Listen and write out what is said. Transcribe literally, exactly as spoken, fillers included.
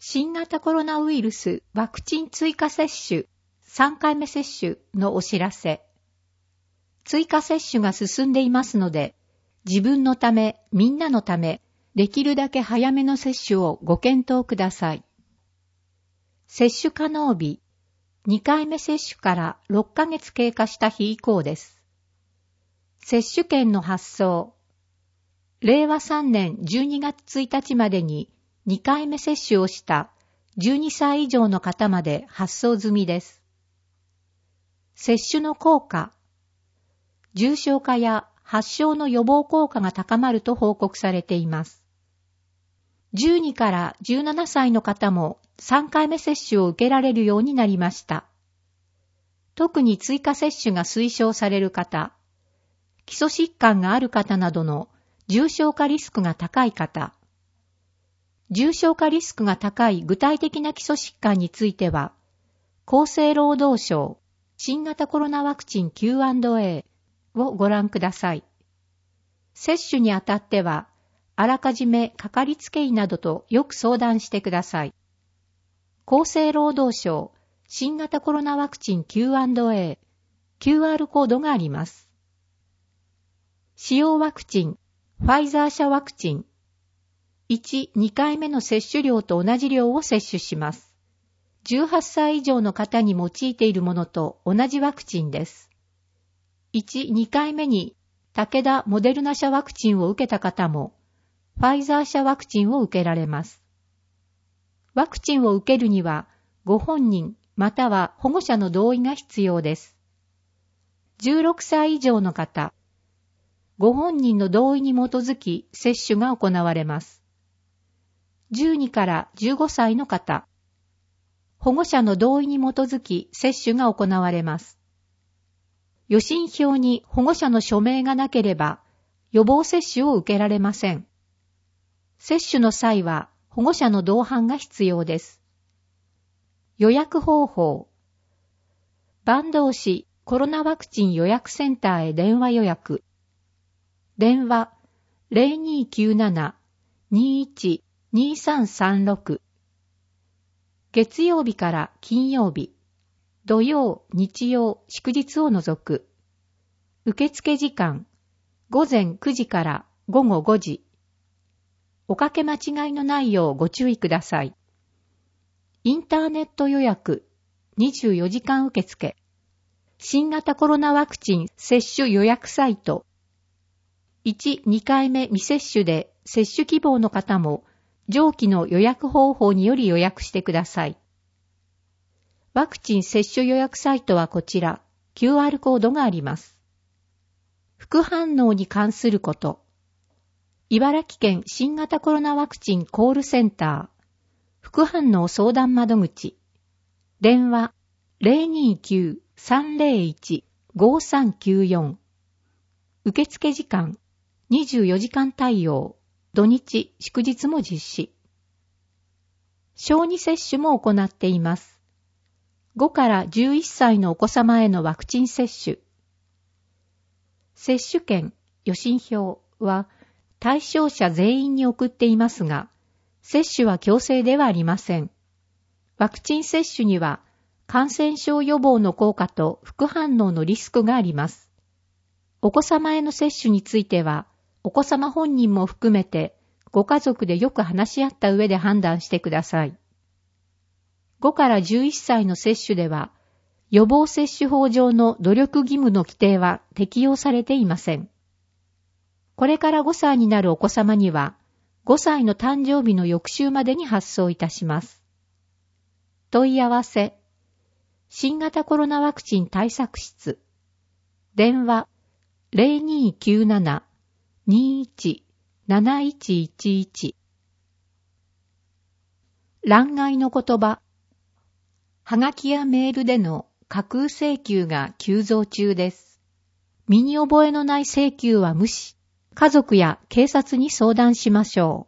新型コロナウイルスワクチン追加接種さんかいめ接種のお知らせ。追加接種が進んでいますので、自分のため、みんなのため、できるだけ早めの接種をご検討ください。接種可能日、にかいめ接種からろっかげつ経過した日以降です。接種券の発送。れいわさんねんじゅうにがつついたちまでににかいめ接種をしたじゅうにさい以上の方まで発送済みです。接種の効果。重症化や発症の予防効果が高まると報告されています。じゅうにからじゅうななさいの方もさんかいめ接種を受けられるようになりました。特に追加接種が推奨される方、基礎疾患がある方などの重症化リスクが高い方、重症化リスクが高い具体的な基礎疾患については、厚生労働省新型コロナワクチン キューアンドエー をご覧ください。接種にあたっては、あらかじめかかりつけ医などとよく相談してください。厚生労働省新型コロナワクチン キューアンドエー キューアール コードがあります。使用ワクチン、ファイザー社ワクチン。いち、にかいめの接種量と同じ量を接種します。じゅうはっさい以上の方に用いているものと同じワクチンです。いち、にかいめに武田モデルナ社ワクチンを受けた方も、ファイザー社ワクチンを受けられます。ワクチンを受けるには、ご本人または保護者の同意が必要です。じゅうろくさい以上の方、ご本人の同意に基づき接種が行われます。じゅうにからじゅうごさいの方、保護者の同意に基づき接種が行われます。予診票に保護者の署名がなければ、予防接種を受けられません。接種の際は保護者の同伴が必要です。予約方法。坂東市コロナワクチン予約センターへ電話予約。電話 ゼロにーきゅうなな にーいち にーさんさんろく。月曜日から金曜日、土曜、日曜、祝日を除く。受付時間、ごぜんくじからごごごじ。おかけ間違いのないようご注意ください。インターネット予約、にじゅうよじかん受付。新型コロナワクチン接種予約サイト。いち、にかいめ未接種で接種希望の方も、上記の予約方法により予約してください。ワクチン接種予約サイトはこちら、キューアール コードがあります。副反応に関すること。茨城県新型コロナワクチンコールセンター、副反応相談窓口。電話 ゼロにーきゅう さんゼロいち ごさんきゅうよん。受付時間、にじゅうよじかん対応。土日、祝日も実施。小児接種も行っています。ごからじゅういっさいのお子様へのワクチン接種。接種券、予診票は対象者全員に送っていますが、接種は強制ではありません。ワクチン接種には感染症予防の効果と副反応のリスクがあります。お子様への接種については、お子様本人も含めてご家族でよく話し合った上で判断してください。ごからじゅういっさいの接種では、予防接種法上の努力義務の規定は適用されていません。これからごさいになるお子様には、ごさいの誕生日の翌週までに発送いたします。問い合わせ。新型コロナワクチン対策室。電話ゼロにーきゅうなな にーいち なないちいちいち。欄外の言葉。はがきやメールでの架空請求が急増中です。身に覚えのない請求は無視。家族や警察に相談しましょう。